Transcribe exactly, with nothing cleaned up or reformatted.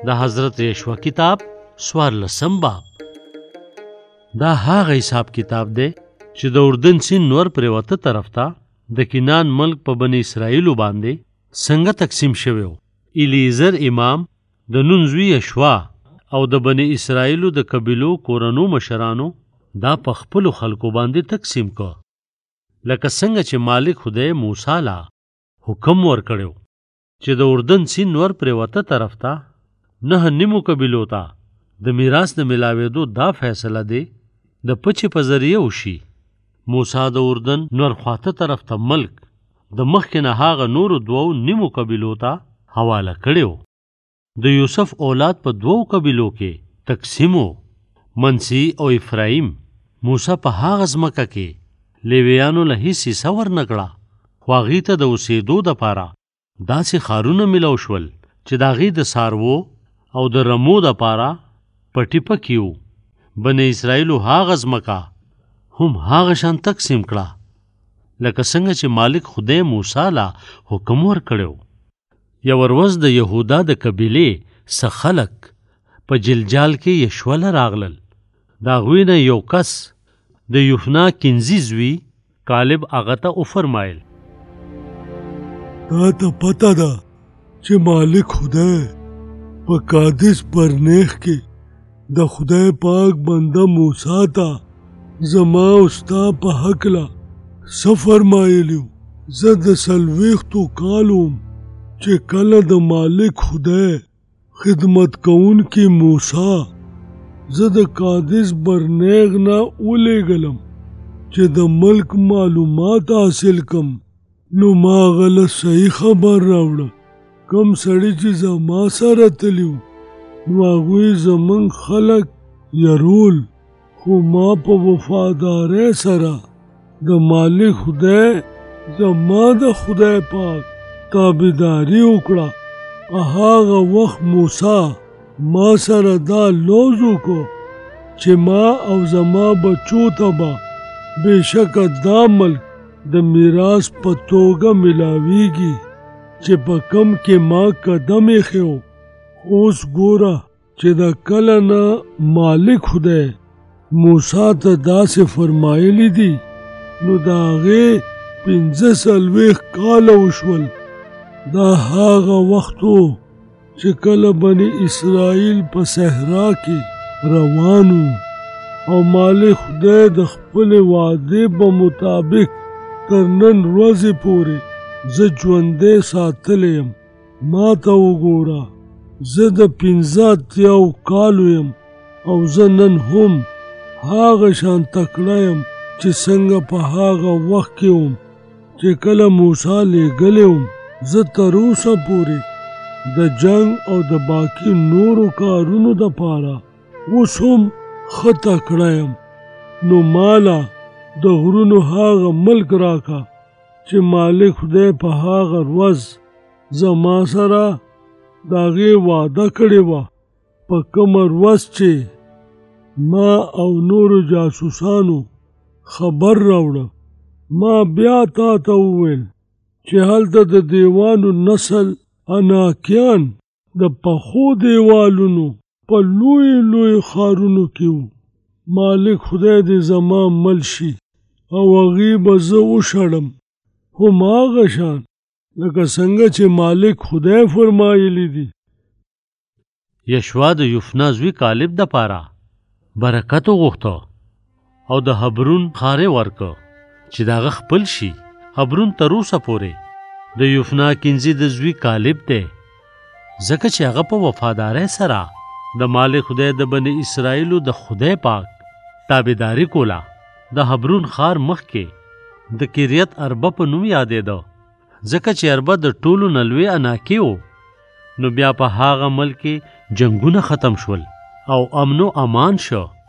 د حضرت یشوع کتاب څوارلسم باب. دا هغه حساب کتاب دی چې د اردن سیند نور پرېوته طرف ته د کنان ملک په بني اسرائیلو باندې څنګه تقسیم شوی و. الیعزر امام د نون زوی یشوع او د بني اسرائیلو د قبیلو کورنو مشرانو دا په خپلو خلکو باندې تقسیم کو، لکه څنګه چې مالک خدای موسی لا حکم ورکړو چې د اردن سیند نور پرېوته طرف ته نه نیمو قبیلو ته د میراث د ملاوېدو دا فیصله دی د پچې په ذریعه وشي. موسی د اردن نور خواته طرف ته ملک د مخکې نه هغه نورو دوو نیمو قبیلو ته حواله کړی و. د یوسف اولاد په دوو قبیلو کې تقسیم و، منسی او افرایم. موسی په هغه ځمکه کې لیویانو له هیڅ حصه ورنکړه، خو هغې ته د اوسېدو دپاره داسې ښارونه میلاو شول چې د هغې د څاروو او د رمو دپاره پټي پکې وو. بني اسرائیلو هغه ځمکه هم هغه شان تقسیم کړه لکه څنګه چې مالک خدای موسی لا حکم ورکړی. یو ورځ د یهودا د قبیلې څه خلک په جلجال کې یشوع له راغلل. د هغوی نه یو کس د یوفنا کنزي زوی کالب هغه ته وفرمایل، تا ته پته ده چې مالک خدای په قادس برنیخ کې د خدای پاک بنده موسی ته زما او ستا په هکله څه فرمایلي و. زه د څلوېښتو کالو وم چې کله د مالک خدای خدمت کوونکي موسی زه د قادس برنیغ نه ولیږلم چې د ملک معلومات حاصل کم، نو ما غله صحیح خبر راوړه. کم سړی چې زما سره تلی و نو هغوی زمونږ خلک یرول، خو ما په وفادارۍ سره د مالک خدای زما د خدای پاک تابعداري وکړه. په هغه وخت موسی ما سره دا لوز وکړو چې ما او زما بچو ته به بېشکه دا ملک د میراث په توګه ملاویږي چې په کم کې ما قدم ایښی و. اوس ګوره چې د کله نه مالک خدای موسی ته داسې فرمایلی دي نو د هغې پنځه څلوېښت کاله وشول. دا هغه وخت و چې کله بني اسرائیل په صحرا کې روان وو او مالک خدای د خپلې وعدې په مطابق تر نن ورځې پورې زه ژوندی ساتلی یم. ما ته وګوره، زه د پنځه اتیاو کالو یم او زه نن هم هغه شان تکړه یم چې څنګه په هغه وخت کې وم چې کله موسی لیږلی وم. زه تر اوسه پورې د جنګ او د باقي نورو کارونو دپاره اوس هم ښه تکړه یم. نو ماله د غرونو هغه ملک راکا چې مالک خدای په هغه ورځ زما سره د هغې وعده کړې وه. په کومه ورځ چې ما او نورو جاسوسانو خبر راوړه، ما بیا تا ته وویل چې هلته د دیوانو نسل اناکیان د پخو دیوالونو په لوی لوی ښارونو کې وو. مالک خدای دې زما مل شي او هغې به زه وشړم، هماغه شان لکه څنګه چې مالک خدای فرمایلی دي. یشوع د یوفنا زوی کالب دپاره برکت وغوښته او د حبرون ښار ورکړ چې د هغه خپل شي. حبرون تر اوسه پورې د یوفنا کنزي د زوی کالب دی، ځکه چې هغه په وفادارۍ سره د مالک خدای د بني اسرائیلو د خدای پاک تابعداري کوله. د حبرون ښار مخکې د کریت اربه په نوم یادېده، ځکه چې اربه د ټولو نه لوی اناکي و. نو بیا په هغه ملک کې جنګونه ختم شول او امن و امان شو.